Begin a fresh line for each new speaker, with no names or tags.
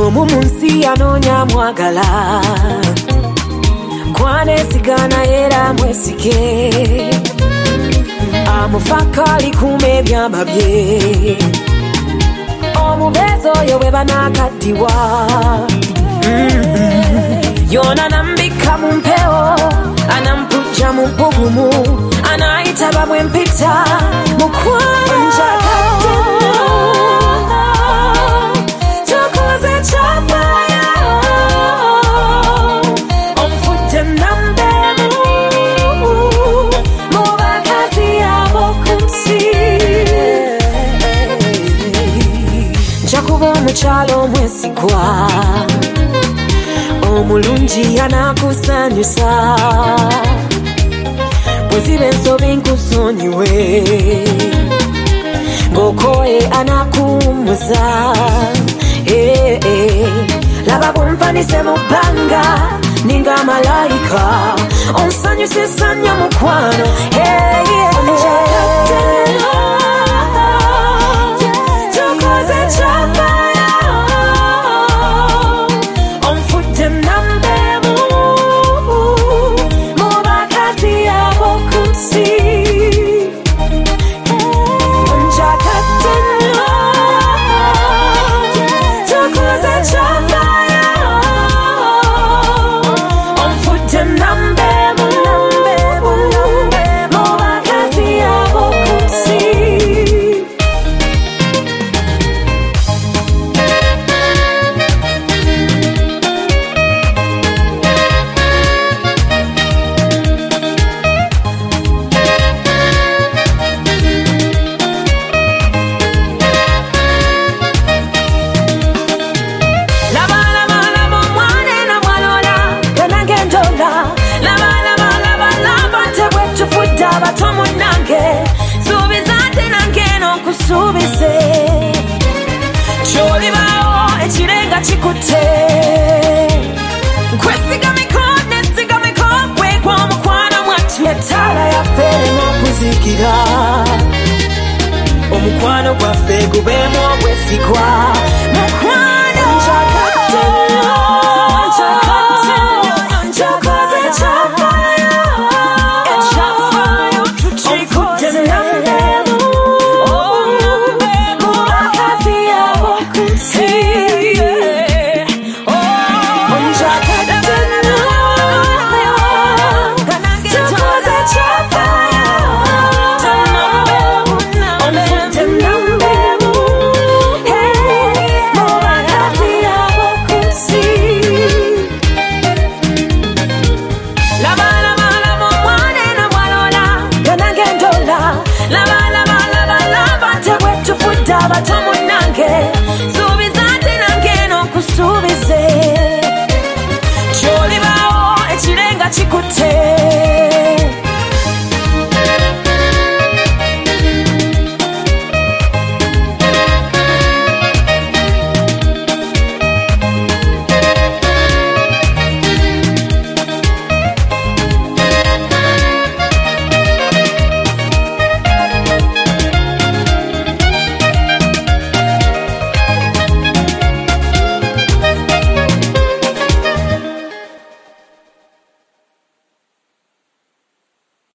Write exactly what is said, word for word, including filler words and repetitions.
Bulomu munsi anonya mwagala Kwane sigana era mwesike Amufakali kume byamba bye Omubezo yowe banakatiwa mm-hmm. Yona nambika mumpeo Anampuja mumpugumu Anaita bamwe mpita Mukwano Njakateno Chokoze chapaya Omfute nambemu Mubakazi yabo kumsi Njakuba muchalo mwesigwa Omulungi anakusanyusa Bwezibe ensobi nkusonyiwe Ngokoye anakumuza eh, eh. Laba bumpanise mubanga Ninga malaika Onsanyuse sanya mukwano hey, yeah, yeah. Chokoze chapaya Omfute nambemu Mubakazi yabo kumsi Njakateno Chokoze chapaya Omfute nambemu Mubakazi yabo kumsi Subise Choli bao echirenga chikute Kwesiga mikone, siga mikogwe Kwa mukwana mwatu Yetala ya fere mwakuzikira Omukwano kwa fe gubemo wesikwa